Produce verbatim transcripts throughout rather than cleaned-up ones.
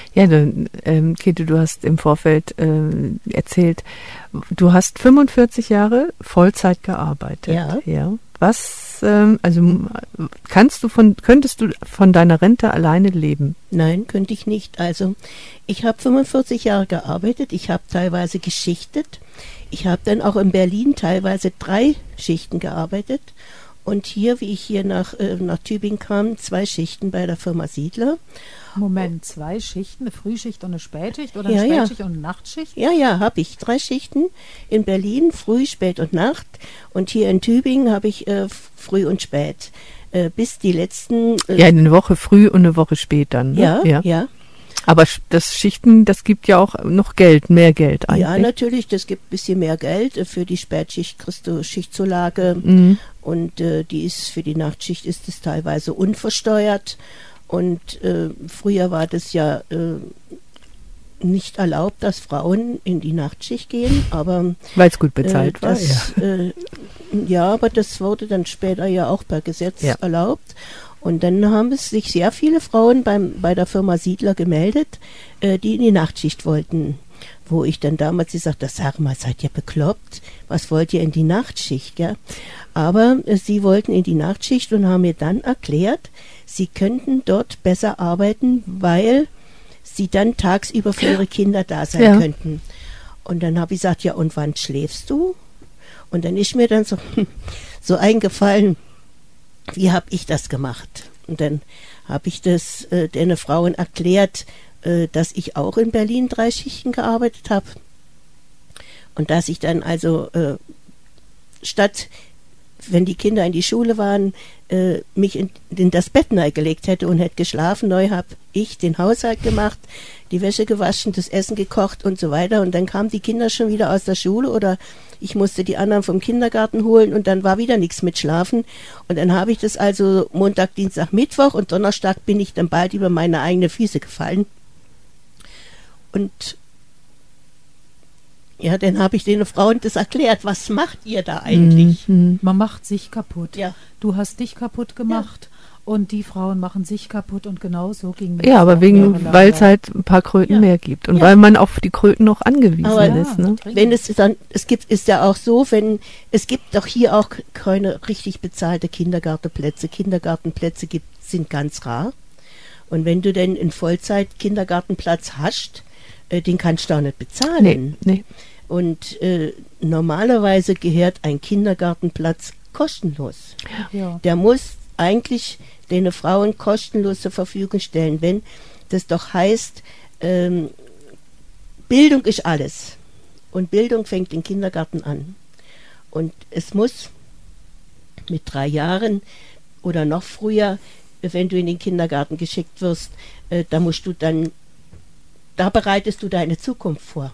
Ja, dann, ähm, Käthe, du hast im Vorfeld ähm, erzählt, du hast fünfundvierzig Jahre Vollzeit gearbeitet. Ja. Ja. Was, ähm, also kannst du von, könntest du von deiner Rente alleine leben? Nein, könnte ich nicht. Also ich habe fünfundvierzig Jahre gearbeitet, ich habe teilweise geschichtet, ich habe dann auch in Berlin teilweise drei Schichten gearbeitet und hier, wie ich hier nach, äh, nach Tübingen kam, zwei Schichten bei der Firma Siedler. Moment, zwei Schichten, eine Frühschicht und eine Spätschicht oder Ja, eine ja. Spätschicht und eine Nachtschicht? Ja, ja, habe ich. Drei Schichten in Berlin, Früh, Spät und Nacht. Und hier in Tübingen habe ich äh, Früh und Spät. Äh, bis die letzten... Äh, Ja, eine Woche früh und eine Woche später. Ne? ja, ja, ja. Aber sch- das Schichten, das gibt ja auch noch Geld, mehr Geld eigentlich. Ja, natürlich, das gibt ein bisschen mehr Geld. Äh, Für die Spätschicht kriegst du Schichtzulage. Mhm. Und äh, die ist für die Nachtschicht ist es teilweise unversteuert. Und äh, früher war das ja äh, nicht erlaubt, dass Frauen in die Nachtschicht gehen, aber Weil es gut bezahlt äh, war. das, Ja. Äh, ja, aber das wurde dann später ja auch per Gesetz Ja. erlaubt. Und dann haben es sich sehr viele Frauen beim, bei der Firma Siedler gemeldet, äh, die in die Nachtschicht wollten. Wo ich dann damals gesagt habe, sag mal, seid ihr bekloppt? Was wollt ihr in die Nachtschicht? Ja? Aber äh, sie wollten in die Nachtschicht und haben mir dann erklärt, sie könnten dort besser arbeiten, weil sie dann tagsüber für ihre Kinder da sein Ja. könnten. Und dann habe ich gesagt, ja, und wann schläfst du? Und dann ist mir dann so, so eingefallen, wie habe ich das gemacht? Und dann habe ich das äh, den Frauen erklärt, äh, dass ich auch in Berlin drei Schichten gearbeitet habe. Und dass ich dann also äh, statt, wenn die Kinder in die Schule waren, äh, mich in, in das Bett neu gelegt hätte und hätte geschlafen. Neu habe ich den Haushalt gemacht, die Wäsche gewaschen, das Essen gekocht und so weiter. Und dann kamen die Kinder schon wieder aus der Schule oder ich musste die anderen vom Kindergarten holen und dann war wieder nichts mit Schlafen. Und dann habe ich das also Montag, Dienstag, Mittwoch und Donnerstag bin ich dann bald über meine eigenen Füße gefallen. Und ja, dann habe ich den Frauen das erklärt. Was macht ihr da eigentlich? Mhm. Man macht sich kaputt. Ja. Du hast dich kaputt gemacht und die Frauen machen sich kaputt und genau so ging mir Ja, das aber auch wegen, jahrelang. weil es halt ein paar Kröten Ja. mehr gibt und Ja. weil man auf die Kröten noch angewiesen Aber ist. Ne? Wenn es dann, es gibt, ist ja auch so, wenn, es gibt doch hier auch keine richtig bezahlte Kindergartenplätze. Kindergartenplätze gibt, sind ganz rar. Und wenn du denn einen Vollzeit-Kindergartenplatz hast, äh, den kannst du auch nicht bezahlen. Nee, nee. Und äh, normalerweise gehört ein Kindergartenplatz kostenlos. Ja. Der muss eigentlich den Frauen kostenlos zur Verfügung stellen, wenn das doch heißt, ähm, Bildung ist alles. Und Bildung fängt im Kindergarten an. Und es muss mit drei Jahren oder noch früher, wenn du in den Kindergarten geschickt wirst, äh, da musst du dann, da bereitest du deine Zukunft vor.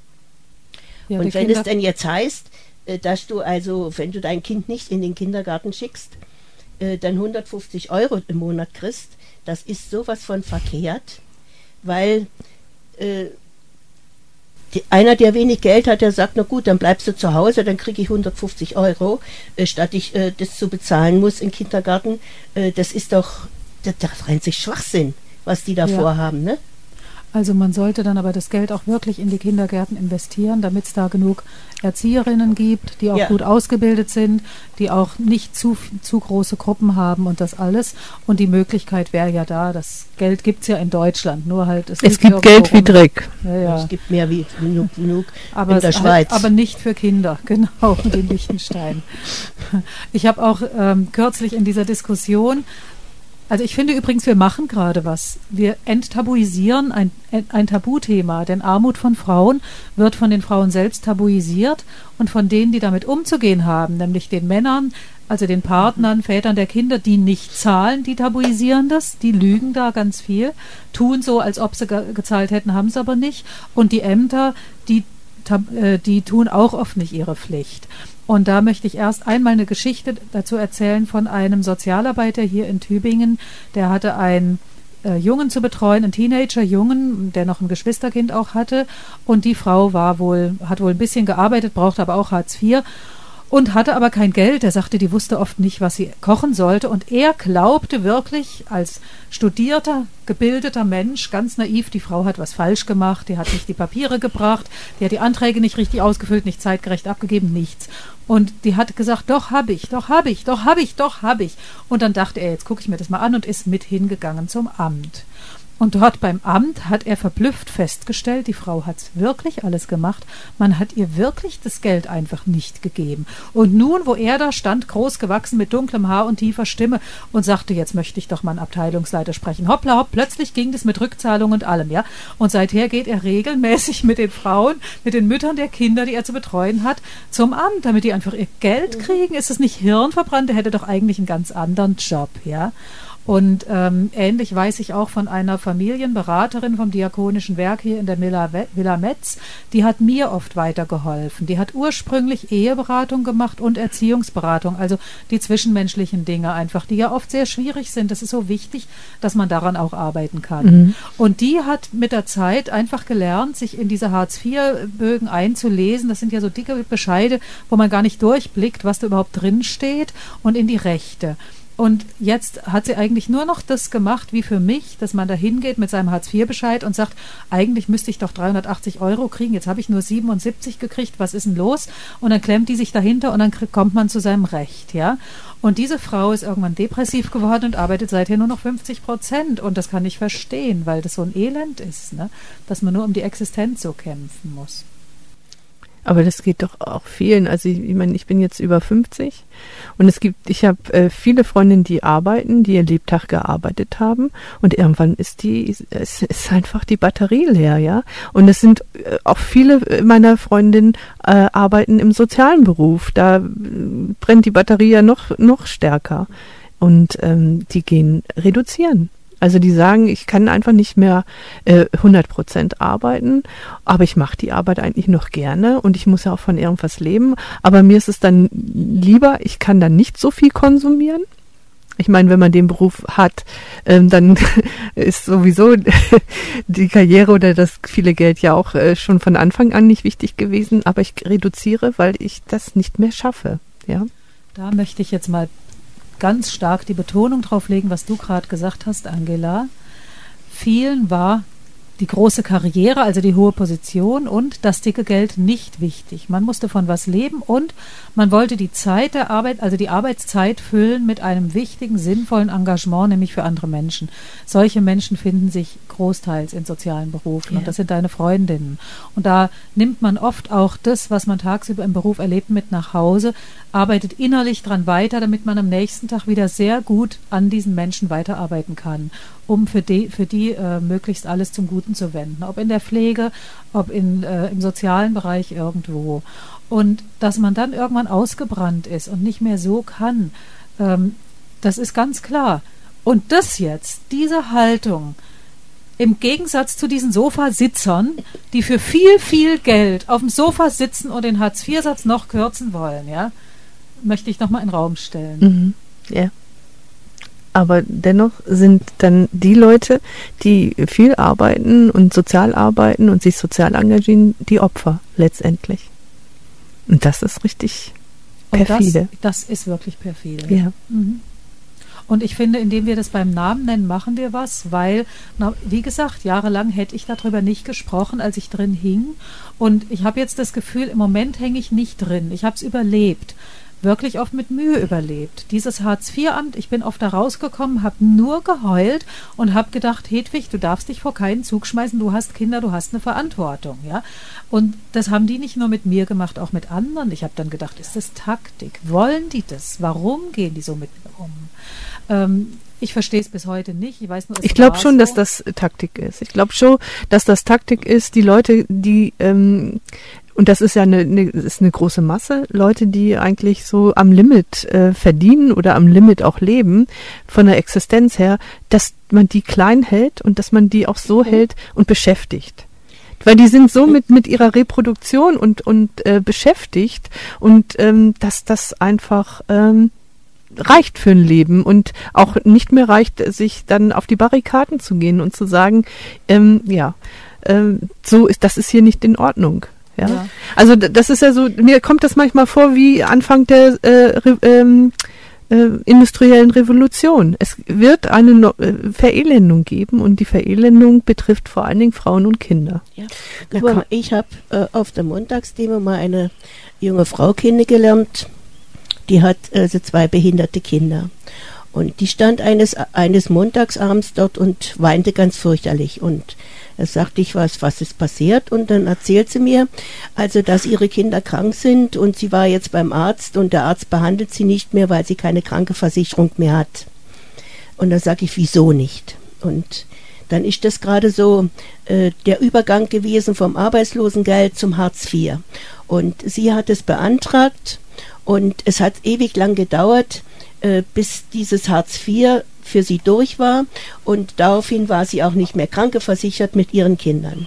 Ja, Und die wenn Kinder- es denn jetzt heißt, äh, dass du also, wenn du dein Kind nicht in den Kindergarten schickst, äh, dann hundertfünfzig Euro im Monat kriegst, das ist sowas von verkehrt, weil äh, die, einer, der wenig Geld hat, der sagt, na gut, dann bleibst du zu Hause, dann kriege ich hundertfünfzig Euro, äh, statt ich äh, das zu bezahlen muss im Kindergarten. Äh, das ist doch, das, das rennt sich Schwachsinn, was die da Ja. vorhaben, ne? Also man sollte dann aber das Geld auch wirklich in die Kindergärten investieren, damit es da genug Erzieherinnen gibt, die auch Ja. gut ausgebildet sind, die auch nicht zu, zu große Gruppen haben und das alles. Und die Möglichkeit wäre ja da, das Geld gibt es ja in Deutschland, nur halt... Es liegt gibt irgendwo Geld wie rum. Dreck. Ja, ja. Es gibt mehr wie genug, genug Aber, in der es Schweiz. Halt, aber nicht für Kinder, genau, in Liechtenstein. Ich habe auch ähm, kürzlich in dieser Diskussion, also ich finde übrigens, wir machen gerade was. Wir enttabuisieren ein, ein Tabuthema, denn Armut von Frauen wird von den Frauen selbst tabuisiert und von denen, die damit umzugehen haben, nämlich den Männern, also den Partnern, Vätern der Kinder, die nicht zahlen, die tabuisieren das, die lügen da ganz viel, tun so, als ob sie ge- gezahlt hätten, haben sie aber nicht. Und die Ämter, die, tab- äh, die tun auch oft nicht ihre Pflicht. Und da möchte ich erst einmal eine Geschichte dazu erzählen von einem Sozialarbeiter hier in Tübingen. Der hatte einen äh, Jungen zu betreuen, einen Teenager-Jungen, der noch ein Geschwisterkind auch hatte. Und die Frau war wohl, hat wohl ein bisschen gearbeitet, brauchte aber auch Hartz vier. und hatte aber kein Geld. Er sagte, die wusste oft nicht, was sie kochen sollte. Und er glaubte wirklich als studierter, gebildeter Mensch, ganz naiv, die Frau hat was falsch gemacht, die hat nicht die Papiere gebracht, die hat die Anträge nicht richtig ausgefüllt, nicht zeitgerecht abgegeben, nichts. Und die hat gesagt, doch, habe ich, doch, habe ich, doch, habe ich, doch, habe ich. Und dann dachte er, jetzt gucke ich mir das mal an und ist mit hingegangen zum Amt. Und dort beim Amt hat er verblüfft festgestellt, die Frau hat wirklich alles gemacht, man hat ihr wirklich das Geld einfach nicht gegeben. Und nun, wo er da stand, groß gewachsen mit dunklem Haar und tiefer Stimme und sagte, jetzt möchte ich doch mal einen Abteilungsleiter sprechen, hoppla hopp, plötzlich ging das mit Rückzahlung und allem, ja. Und seither geht er regelmäßig mit den Frauen, mit den Müttern der Kinder, die er zu betreuen hat, zum Amt, damit die einfach ihr Geld kriegen. Ist es nicht hirnverbrannt? Er hätte doch eigentlich einen ganz anderen Job, ja. Und ähm, ähnlich weiß ich auch von einer Familienberaterin vom Diakonischen Werk hier in der Villa, Villa Metz, die hat mir oft weitergeholfen. Die hat ursprünglich Eheberatung gemacht und Erziehungsberatung, also die zwischenmenschlichen Dinge einfach, die ja oft sehr schwierig sind. Das ist so wichtig, dass man daran auch arbeiten kann. Mhm. Und die hat mit der Zeit einfach gelernt, sich in diese Hartz vier Bögen einzulesen. Das sind ja so dicke Bescheide, wo man gar nicht durchblickt, was da überhaupt drin steht, und in die Rechte. Und jetzt hat sie eigentlich nur noch das gemacht, wie für mich, dass man da hingeht mit seinem Hartz vier Bescheid und sagt, eigentlich müsste ich doch dreihundertachtzig Euro kriegen, jetzt habe ich nur siebenundsiebzig gekriegt, was ist denn los? Und dann klemmt die sich dahinter und dann kommt man zu seinem Recht, ja. Und diese Frau ist irgendwann depressiv geworden und arbeitet seither nur noch fünfzig Prozent. Und das kann ich verstehen, weil das so ein Elend ist, ne? Dass man nur um die Existenz so kämpfen muss. Aber das geht doch auch vielen. Also ich, ich meine, ich bin jetzt über fünfzig und es gibt, ich habe äh, viele Freundinnen, die arbeiten, die ihr Lebtag gearbeitet haben und irgendwann ist die, es ist einfach die Batterie leer, ja. Und es sind äh, auch viele meiner Freundinnen äh, arbeiten im sozialen Beruf. Da äh, brennt die Batterie ja noch noch stärker und ähm, die gehen reduzieren. Also die sagen, ich kann einfach nicht mehr äh, hundert Prozent arbeiten, aber ich mache die Arbeit eigentlich noch gerne und ich muss ja auch von irgendwas leben. Aber mir ist es dann lieber, ich kann dann nicht so viel konsumieren. Ich meine, wenn man den Beruf hat, ähm, dann ist sowieso die Karriere oder das viele Geld ja auch äh, schon von Anfang an nicht wichtig gewesen. Aber ich reduziere, weil ich das nicht mehr schaffe. Ja. Da möchte ich jetzt mal ganz stark die Betonung drauf legen, was du gerade gesagt hast, Angela. Vielen war die große Karriere, also die hohe Position und das dicke Geld nicht wichtig. Man musste von was leben und man wollte die Zeit der Arbeit, also die Arbeitszeit füllen mit einem wichtigen, sinnvollen Engagement, nämlich für andere Menschen. Solche Menschen finden sich großteils in sozialen Berufen, ja. Und das sind deine Freundinnen. Und da nimmt man oft auch das, was man tagsüber im Beruf erlebt, mit nach Hause, arbeitet innerlich dran weiter, damit man am nächsten Tag wieder sehr gut an diesen Menschen weiterarbeiten kann, um für die, für die äh, möglichst alles zum Guten zu wenden, ob in der Pflege, ob in, äh, im sozialen Bereich irgendwo. Und dass man dann irgendwann ausgebrannt ist und nicht mehr so kann, ähm, das ist ganz klar. Und das jetzt, diese Haltung, im Gegensatz zu diesen Sofasitzern, die für viel, viel Geld auf dem Sofa sitzen und den Hartz vier Satz noch kürzen wollen, ja, möchte ich nochmal in den Raum stellen. Mhm. Ja. Aber dennoch sind dann die Leute, die viel arbeiten und sozial arbeiten und sich sozial engagieren, die Opfer letztendlich. Und das ist richtig perfide. Und das, das ist wirklich perfide. Ja. Mhm. Und ich finde, indem wir das beim Namen nennen, machen wir was, weil, na, wie gesagt, jahrelang hätte ich darüber nicht gesprochen, als ich drin hing. Und ich habe jetzt das Gefühl, im Moment hänge ich nicht drin. Ich habe es überlebt. Wirklich oft mit Mühe überlebt. Dieses Hartz vier Amt, ich bin oft da rausgekommen, habe nur geheult und habe gedacht, Hedwig, du darfst dich vor keinen Zug schmeißen, du hast Kinder, du hast eine Verantwortung. Ja? Und das haben die nicht nur mit mir gemacht, auch mit anderen. Ich habe dann gedacht, ist das Taktik? Wollen die das? Warum gehen die so mit mir um? Ähm, ich verstehe es bis heute nicht. Ich weiß nur, es Ich glaube schon, so. dass das Taktik ist. Ich glaube schon, dass das Taktik ist, die Leute, die ähm, und das ist ja eine, eine, ist eine große Masse, Leute, die eigentlich so am Limit äh, verdienen oder am Limit auch leben, von der Existenz her, dass man die klein hält und dass man die auch so mhm. hält und beschäftigt. Weil die sind so mit, mit ihrer Reproduktion und, und äh, beschäftigt und ähm, dass das einfach ähm, reicht für ein Leben und auch nicht mehr reicht, sich dann auf die Barrikaden zu gehen und zu sagen, ähm, ja, ähm, so ist, das ist hier nicht in Ordnung. Ja? Ja. Also d- das ist ja so, mir kommt das manchmal vor wie Anfang der äh, Re- ähm, äh, industriellen Revolution. Es wird eine no- äh, Verelendung geben und die Verelendung betrifft vor allen Dingen Frauen und Kinder. Ja. Da Guck mal, kann- ich habe äh, auf der Montagsdemo mal eine junge Frau kennengelernt, die hat also zwei behinderte Kinder. Und die stand eines, eines Montagsabends dort und weinte ganz fürchterlich. Und da sagte ich, was, was ist passiert? Und dann erzählt sie mir, also dass ihre Kinder krank sind und sie war jetzt beim Arzt und der Arzt behandelt sie nicht mehr, weil sie keine Krankenversicherung mehr hat. Und dann sage ich, wieso nicht? Und dann ist das gerade so äh, der Übergang gewesen vom Arbeitslosengeld zum Hartz vier. Und sie hat es beantragt und es hat ewig lang gedauert, äh, bis dieses Hartz vier für sie durch war. Und daraufhin war sie auch nicht mehr krankenversichert mit ihren Kindern.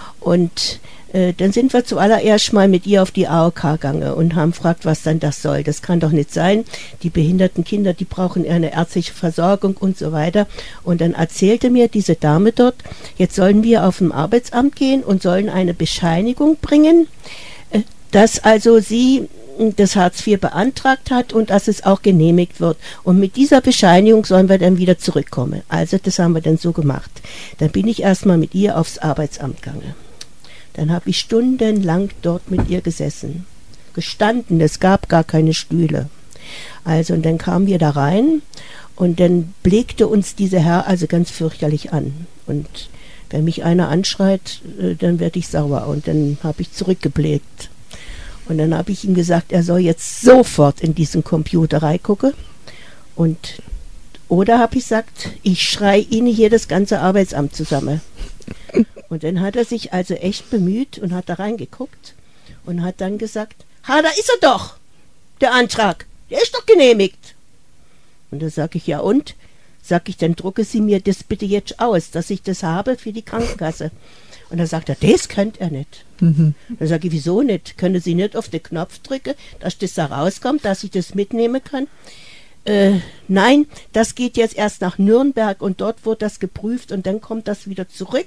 Und äh, dann sind wir zuallererst mal mit ihr auf die A O K gegangen und haben gefragt, was dann das soll. Das kann doch nicht sein. Die behinderten Kinder, die brauchen eine ärztliche Versorgung und so weiter. Und dann erzählte mir diese Dame dort, jetzt sollen wir auf dem Arbeitsamt gehen und sollen eine Bescheinigung bringen, äh, dass also sie das Hartz vier beantragt hat und dass es auch genehmigt wird. Und mit dieser Bescheinigung sollen wir dann wieder zurückkommen. Also das haben wir dann so gemacht. Dann bin ich erstmal mit ihr aufs Arbeitsamt gegangen. Dann habe ich stundenlang dort mit ihr gesessen. Gestanden, es gab gar keine Stühle. Also und dann kamen wir da rein und dann blickte uns dieser Herr also ganz fürchterlich an. Und wenn mich einer anschreit, äh, dann werde ich sauer. Und dann habe ich zurückgeblickt. Und dann habe ich ihm gesagt, er soll jetzt sofort in diesen Computer reingucken. Und, oder habe ich gesagt, ich schreie Ihnen hier das ganze Arbeitsamt zusammen. Und dann hat er sich also echt bemüht und hat da reingeguckt und hat dann gesagt, ha, da ist er doch, der Antrag, der ist doch genehmigt. Und da sage ich, ja und? Sag ich, dann drucke Sie mir das bitte jetzt aus, dass ich das habe für die Krankenkasse. Und dann sagt er, das könnt er nicht. Mhm. Dann sage ich, wieso nicht? Können Sie nicht auf den Knopf drücken, dass das da rauskommt, dass ich das mitnehmen kann? Äh, nein, das geht jetzt erst nach Nürnberg und dort wird das geprüft und dann kommt das wieder zurück.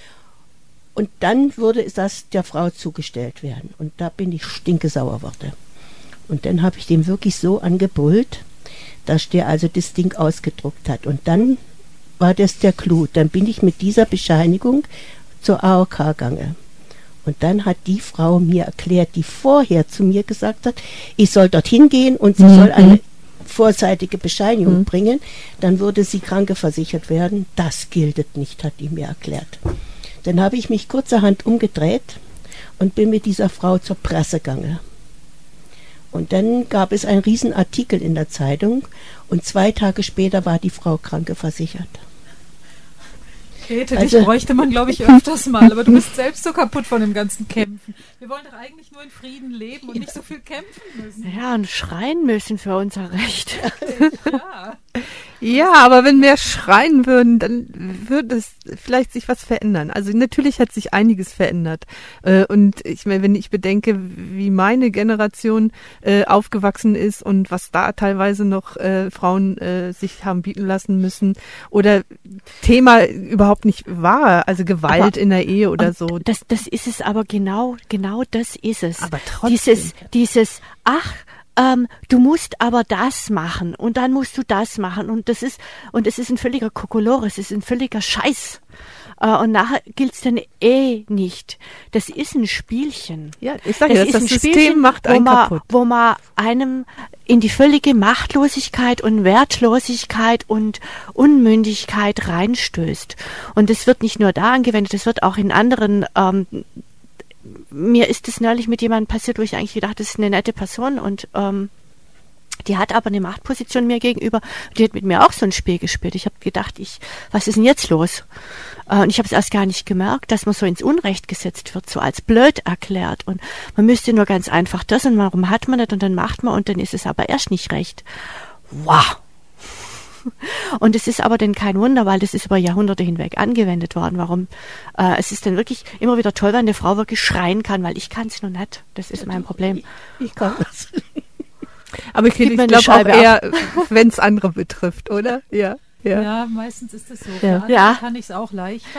Und dann würde das der Frau zugestellt werden. Und da bin ich stinkesauer geworden. Und dann habe ich dem wirklich so angebrüllt, dass der also das Ding ausgedruckt hat. Und dann war das der Clou. Dann bin ich mit dieser Bescheinigung zur A O K gegangen. Und dann hat die Frau mir erklärt, die vorher zu mir gesagt hat, ich soll dorthin gehen und sie mhm. soll eine vorseitige Bescheinigung mhm. bringen, dann würde sie krankenversichert werden. Das gilt nicht, hat die mir erklärt. Dann habe ich mich kurzerhand umgedreht und bin mit dieser Frau zur Presse gegangen. Und dann gab es einen riesen Artikel in der Zeitung und zwei Tage später war die Frau krankenversichert. Grete, Also- dich bräuchte man, glaube ich, öfters mal, aber du bist selbst so kaputt von dem ganzen Kämpfen. Wir wollen doch eigentlich nur in Frieden leben und nicht so viel kämpfen müssen. Ja, und schreien müssen für unser Recht. Ja. Ja, aber wenn wir schreien würden, dann würde es vielleicht sich was verändern. Also natürlich hat sich einiges verändert. Äh, und ich meine, wenn ich bedenke, wie meine Generation äh, aufgewachsen ist und was da teilweise noch äh, Frauen äh, sich haben bieten lassen müssen oder Thema überhaupt nicht war, also Gewalt Aber- in der Ehe oder Und so. Das, das ist es aber genau, genau das ist es. Aber trotzdem. Dieses, dieses, ach, ähm, du musst aber das machen und dann musst du das machen und das ist, und es ist ein völliger Kokolores, es ist ein völliger Scheiß. Äh, und nachher gilt's dann eh nicht. Das ist ein Spielchen. Ja, ich sage ja, das, ist das ein System Spielchen, macht wo einen man, kaputt. wo man einem in die völlige Machtlosigkeit und Wertlosigkeit und Unmündigkeit reinstößt. Und das wird nicht nur da angewendet, das wird auch in anderen, ähm, mir ist es neulich mit jemandem passiert, wo ich eigentlich gedacht, das ist eine nette Person und ähm, die hat aber eine Machtposition mir gegenüber. Die hat mit mir auch so ein Spiel gespielt. Ich habe gedacht, ich, was ist denn jetzt los? Äh, und ich habe es erst gar nicht gemerkt, dass man so ins Unrecht gesetzt wird, so als blöd erklärt. Und man müsste nur ganz einfach das und warum hat man das und dann macht man und dann ist es aber erst nicht recht. Wow! Und es ist aber dann kein Wunder, weil das ist über Jahrhunderte hinweg angewendet worden. Warum? Äh, es ist dann wirklich immer wieder toll, wenn eine Frau wirklich schreien kann, weil ich kann es noch nicht. Das ist mein Problem. Ich, ich kann das. Aber ich, Gib ich mir eine glaube auch Scheibe eher, wenn es andere betrifft, oder? Ja, ja. Ja, meistens ist es so. Für Ja. andere Ja. kann ich es auch leichter.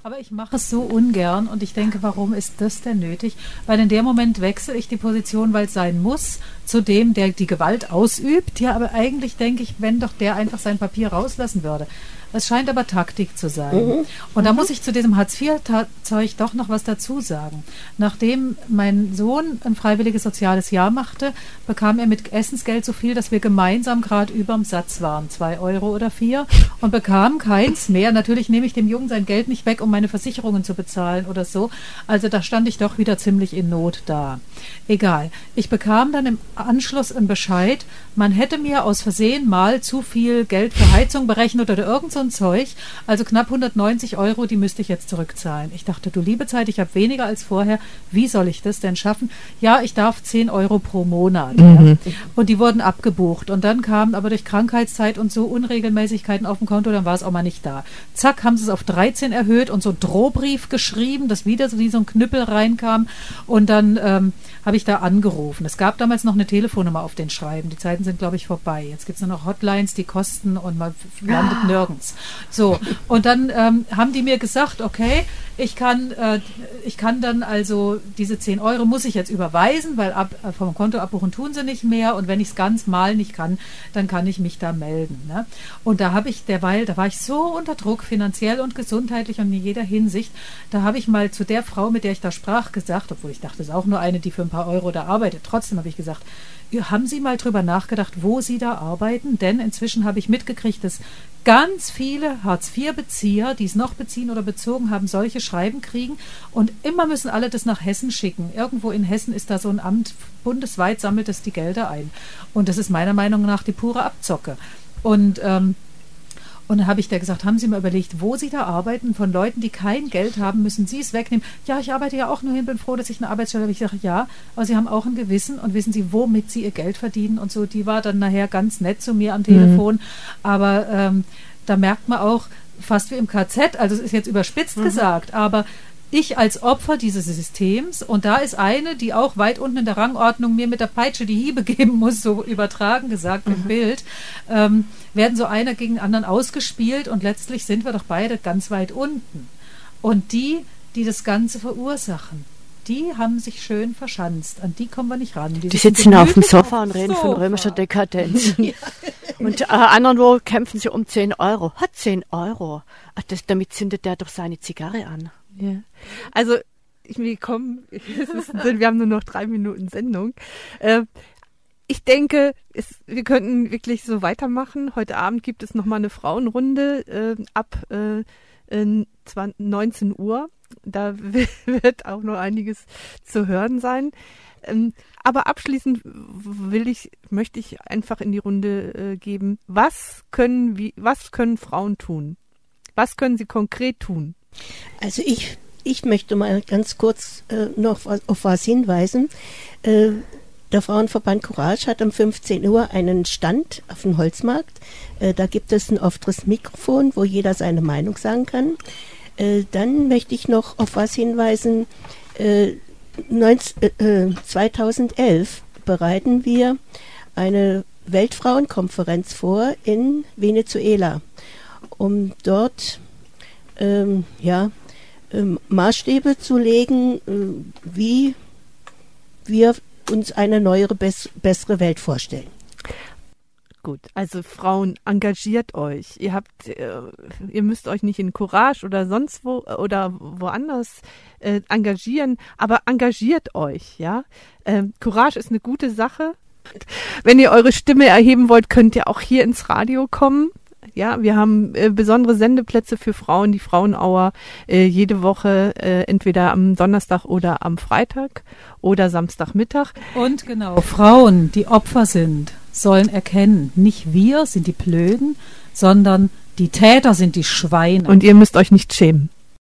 Aber ich mache es so ungern und ich denke, warum ist das denn nötig? Weil in dem Moment wechsle ich die Position, weil es sein muss, zu dem, der die Gewalt ausübt. Ja, aber eigentlich denke ich, wenn doch der einfach sein Papier rauslassen würde. Es scheint aber Taktik zu sein. Mhm. Und da mhm. muss ich zu diesem Hartz vier Zeug doch noch was dazu sagen. Nachdem mein Sohn ein freiwilliges soziales Jahr machte, bekam er mit Essensgeld so viel, dass wir gemeinsam gerade überm Satz waren, zwei Euro oder vier, und bekam keins mehr. Natürlich nehme ich dem Jungen sein Geld nicht weg, um meine Versicherungen zu bezahlen oder so. Also da stand ich doch wieder ziemlich in Not da. Egal. Ich bekam dann im Anschluss einen Bescheid, man hätte mir aus Versehen mal zu viel Geld für Heizung berechnet oder irgend so ein Zeug, also knapp hundertneunzig Euro, die müsste ich jetzt zurückzahlen. Ich dachte, du liebe Zeit, ich habe weniger als vorher, wie soll ich das denn schaffen? Ja, ich darf zehn Euro pro Monat. Mhm. Ja. Und die wurden abgebucht und dann kamen aber durch Krankheitszeit und so Unregelmäßigkeiten auf dem Konto, dann war es auch mal nicht da. Zack, haben sie es auf dreizehn erhöht und so einen Drohbrief geschrieben, dass wieder so wie so ein Knüppel reinkam und dann ähm, habe ich da angerufen. Es gab damals noch eine Telefonnummer auf den Schreiben, die Zeiten sind, glaube ich, vorbei. Jetzt gibt es nur noch Hotlines, die kosten und man landet ah. nirgends. So, und dann ähm, haben die mir gesagt, okay, ich kann, äh, ich kann dann also diese zehn Euro muss ich jetzt überweisen, weil ab, äh, vom Konto abbuchen tun sie nicht mehr und wenn ich es ganz mal nicht kann, dann kann ich mich da melden. Ne? Und da habe ich derweil, da war ich so unter Druck, finanziell und gesundheitlich und in jeder Hinsicht, da habe ich mal zu der Frau, mit der ich da sprach, gesagt, obwohl ich dachte, es ist auch nur eine, die für ein paar Euro da arbeitet, trotzdem habe ich gesagt, haben Sie mal drüber nachgedacht, wo Sie da arbeiten? Denn inzwischen habe ich mitgekriegt, dass ganz viele Hartz vier Bezieher, die es noch beziehen oder bezogen haben, solche Schreiben kriegen und immer müssen alle das nach Hessen schicken. Irgendwo in Hessen ist da so ein Amt, bundesweit sammelt es die Gelder ein. Und das ist meiner Meinung nach die pure Abzocke. Und ähm, Und dann habe ich da gesagt, haben Sie mal überlegt, wo Sie da arbeiten? Von Leuten, die kein Geld haben, müssen Sie es wegnehmen. Ja, ich arbeite ja auch nur hin, bin froh, dass ich eine Arbeitsstelle habe. Ich sage, ja, aber Sie haben auch ein Gewissen und wissen Sie, womit Sie Ihr Geld verdienen und so. Die war dann nachher ganz nett zu mir am Telefon. Mhm. Aber ähm, da merkt man auch, fast wie im K Z, also es ist jetzt überspitzt mhm. gesagt, aber ich als Opfer dieses Systems, und da ist eine, die auch weit unten in der Rangordnung mir mit der Peitsche die Hiebe geben muss, so übertragen gesagt im mhm. Bild, ähm, werden so einer gegen den anderen ausgespielt und letztlich sind wir doch beide ganz weit unten. Und die, die das Ganze verursachen, die haben sich schön verschanzt. An die kommen wir nicht ran. Die, die sitzen auf dem Sofa und reden Sofa. von römischer Dekadenz. Ja. Und äh, anderswo kämpfen sie um zehn Euro. Hat zehn Euro. Ach, das, damit zündet der doch seine Zigarre an. Ja. Also, ich, wir kommen, wir haben nur noch drei Minuten Sendung. Äh, ich denke, es, wir könnten wirklich so weitermachen. Heute Abend gibt es nochmal eine Frauenrunde äh, ab äh, neunzehn Uhr. Da wird auch noch einiges zu hören sein. Ähm, aber abschließend will ich, möchte ich einfach in die Runde äh, geben, was können, wie, was können Frauen tun? Was können sie konkret tun? Also ich, ich möchte mal ganz kurz äh, noch auf was hinweisen. Äh, der Frauenverband Courage hat um fünfzehn Uhr einen Stand auf dem Holzmarkt. Äh, da gibt es ein offenes Mikrofon, wo jeder seine Meinung sagen kann. Äh, dann möchte ich noch auf was hinweisen. Äh, neunzehn, äh, zweitausendelf bereiten wir eine Weltfrauenkonferenz vor in Venezuela, um dort ähm, ja, ähm, Maßstäbe zu legen, äh, wie wir uns eine neuere, bess- bessere Welt vorstellen. Gut, also Frauen, engagiert euch. Ihr habt, äh, ihr müsst euch nicht in Courage oder sonst wo oder woanders äh, engagieren, aber engagiert euch, ja. Ähm, Courage ist eine gute Sache. Wenn ihr eure Stimme erheben wollt, könnt ihr auch hier ins Radio kommen. Ja, wir haben äh, besondere Sendeplätze für Frauen, die Frauenauer äh, jede Woche, äh, entweder am Donnerstag oder am Freitag oder Samstagmittag. Und genau, Frauen, die Opfer sind, sollen erkennen, nicht wir sind die Blöden, sondern die Täter sind die Schweine. Und ihr müsst euch nicht schämen.